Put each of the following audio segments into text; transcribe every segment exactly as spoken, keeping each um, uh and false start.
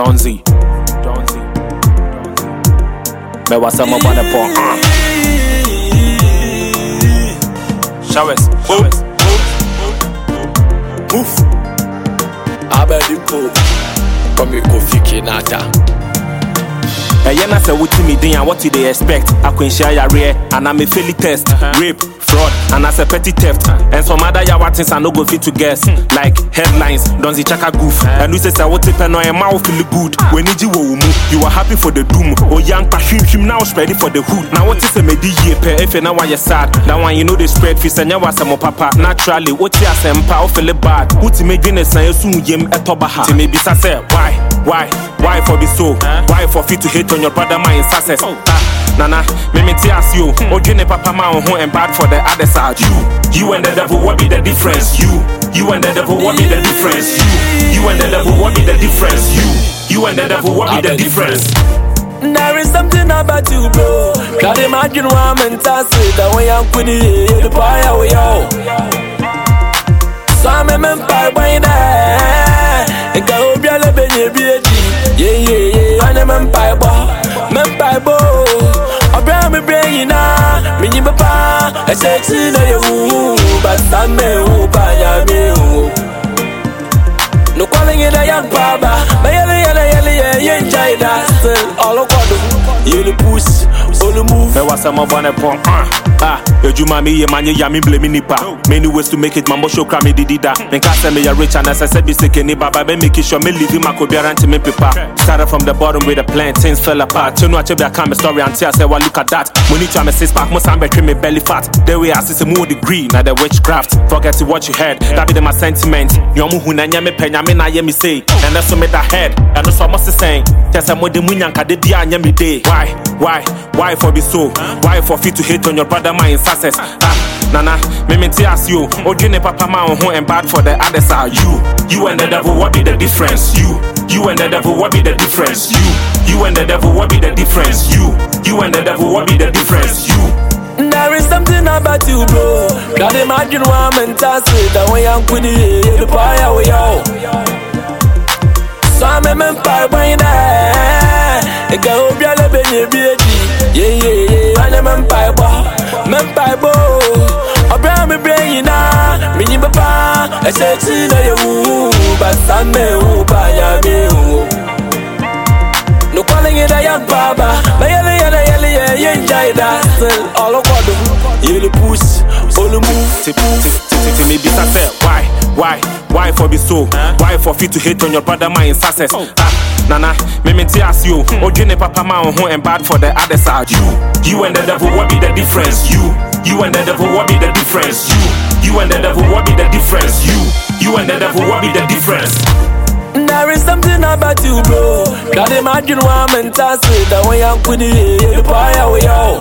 Donzi, Donzi, me was some about the pong. Showers, showers, move. Abedi po, come you go fiki nata. And yeah, say what to me, then what do they expect? I can share your rare, and I'm a fairly test, rape, fraud, and as a petty theft. And some other yawa things I no go fit to guess, like headlines, Donzi Chaka goof. And we say, I what depend on your mouth feel good. When you you are happy for the doom. Oh, young passion, him now ready for the hood. Now what is a medi year per if you know why you're sad? That one you know the spread fish and you was some papa. Naturally, what you say, empower feel bad. What you make dinner say, soon yem at Tobaha. To maybe say, why, why, why for be so? Why for fit to hate on your brother mind success? Ah, Nana, me me ask you. Oh, Jenny Papa ma on and bad for the other side. You, you and the devil, what be the difference? You, you and the devil, what be the difference? You, you and the devil, what be the difference? You, you and the devil, what be the difference? There is something about you, bro. Can't imagine why I'm fantastic. The way I'm with the fire, we all. So I'm a man by by there. And go be a little bit, yeah, yeah, yeah. I'm a man by bar, man by bo. I'm a brain now, me papa. I said, see, no, but some men who buy a meal. No calling it a young baba, but yellow, yellow, yellow, yellow, enjoy that. All of what you push, all the move. There was some of one upon ah, your Juma me, man, you yammy blaming nipa. Many ways to make it, mambo show crammy dida. Then cast me a rich and as I said, be sick any baba, be making sure me leave him a could to me paper. Started from the bottom with the plan, things fell apart. You know what you be a camera story until I say, well, look at that. When you try me six pack, must have betray me belly fat. The way I see some more degree, now the witchcraft. Forget to what you heard, that be the my sentiment. You know who na me pen, I mean, I hear me say, and that's what made that head, and that's what I must say. Tell some more the moon and kadedia and me day. Why, why, why for be so? Why for fit to hate on your brother mind success? Ah, Nana, me me ask you. Oh, Jenny Papa ma on and bad for the other side. You, you and the devil, what be the difference? You, you and the devil, what be the difference? You, you and the devil, what be the difference? You, you and the devil, what be the difference? You. There is something about you, bro. Can't imagine why I'm fantastic. The way I'm with the fire, we all. So I'm a man by by there. And go be a little bit, yeah, yeah, yeah. I'm a man by bar, man by bo. I bring me brain now, me papa. I said, see, no, but some men who buy a meal. No calling it a young baba, but yellow, yellow, yellow, yeah, enjoy that. All of what you push, all the move. Maybe I why, why, why for be so? Why for fit to hate on your brother mind success? Ah, Nana, me me ask you. Oh, Jenny Papa ma on and bad for the other side. You, you and the devil, what be the difference? You, you and the devil, what be the difference? You, you and the devil, what be the difference? You, you and the devil, what be the difference? There is something about you, bro. Can't imagine why I'm fantastic. The way I'm with the fire, we all.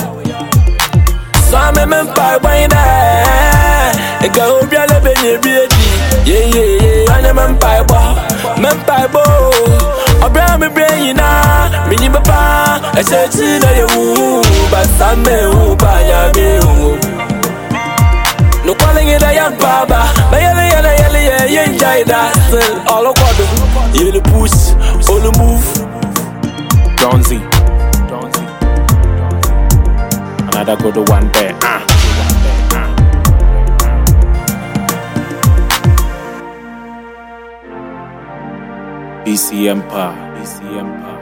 So I'm a man by by there. And go be a little bit, yeah, yeah, yeah. I'm a man by bar, man by bo. I bring me brain now, me papa. I said, see, no, but some men who buy a meal. No calling it a young baba, but yellow, yellow, yellow, yeah, enjoy that. All of what you push, all the move. Donzi, Donzi, another good one there. Ah. B C Empire, B C Empire.